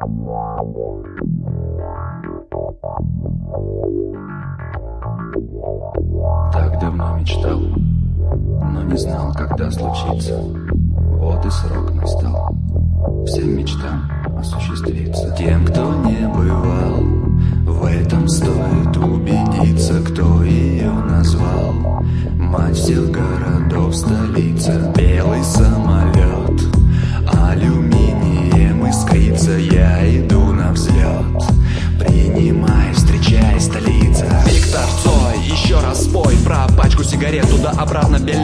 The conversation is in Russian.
Так давно мечтал, но не знал, когда случится. Вот и срок настал всем мечтам осуществиться. Тем, кто не бывал, в этом стоит убедиться. Кто ее назвал? Мать всех городов, столица. Белый самолет, алюминием искрится. Я иду на взлет, принимай, встречай, столица. Виктор Цой, еще раз спой про пачку сигарет. Туда-обратно без